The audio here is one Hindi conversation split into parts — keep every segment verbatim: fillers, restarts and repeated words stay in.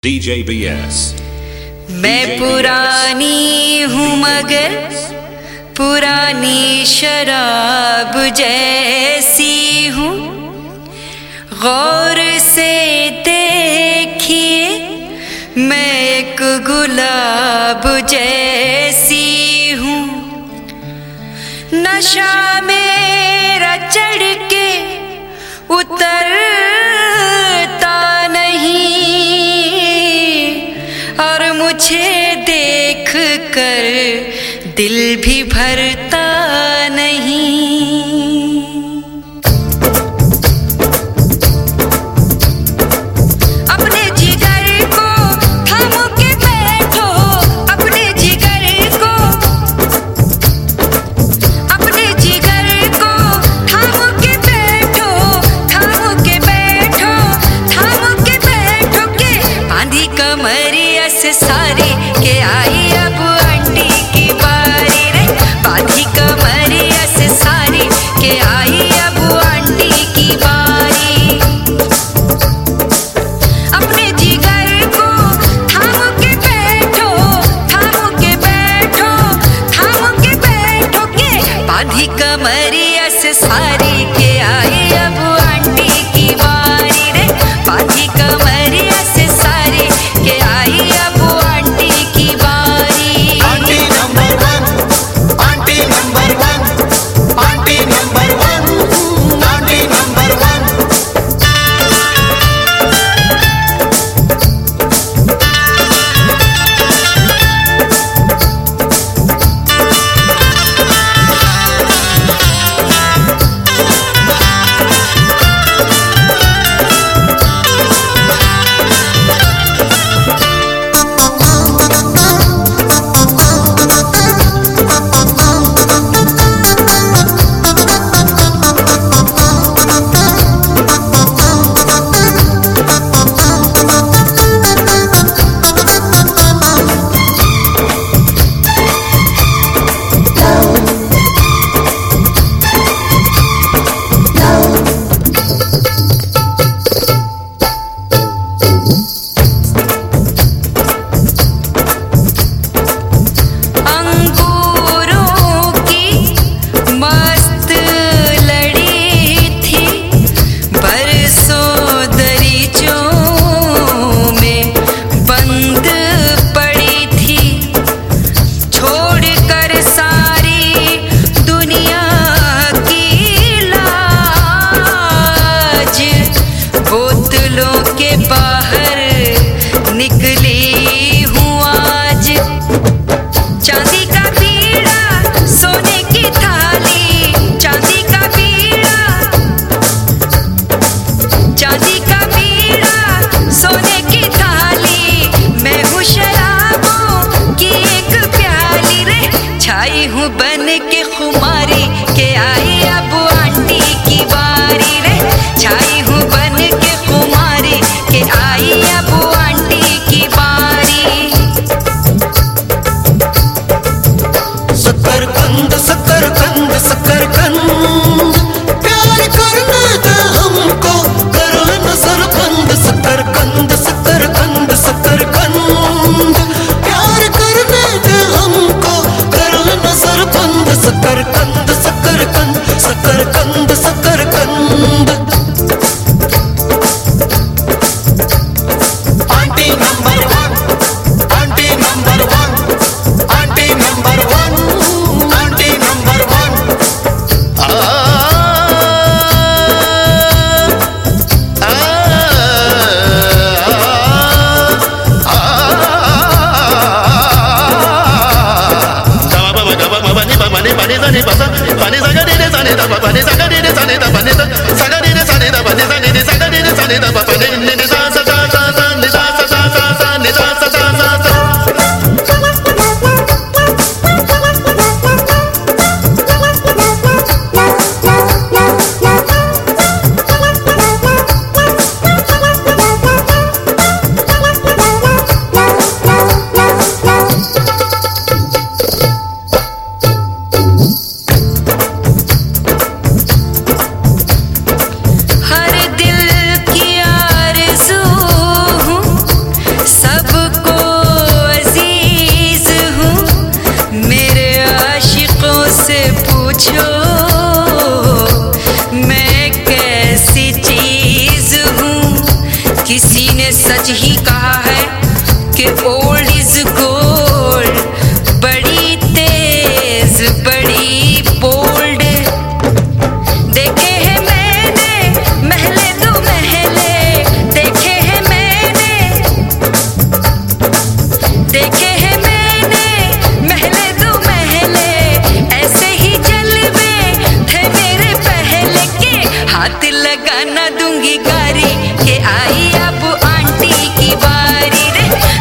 D J B S. मैं पुरानी हूँ मगर पुरानी शराब जैसी हूँ। गौर से देखिए मैं एक गुलाब जैसी हूँ। नशा मेरा चढ़ के उतरता नहीं और मुझे देख कर दिल भी भरता नहीं। अपने जिगर को थाम के बैठो, अपने जिगर को अपने जिगर को थाम के बैठो, थाम के बैठो, थाम के बैठो के बांधी कमरिया से सारी के आई अब आंटी की बारी रे। बांधी कमरिया से सारी के आई अब आंटी की बारी। अपने जिगर को थाम के बैठो, थाम के बैठो, थाम के बैठो के बांधी कमरिया से सारी के आई अब आंटी की बारी रे। बांधी कमरिया से सारी के आई अब आंटी की बारी। Aunty number one, aunty number one, aunty number one, aunty number one.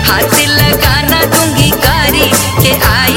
हाथ लगाना दूंगी कारी के आई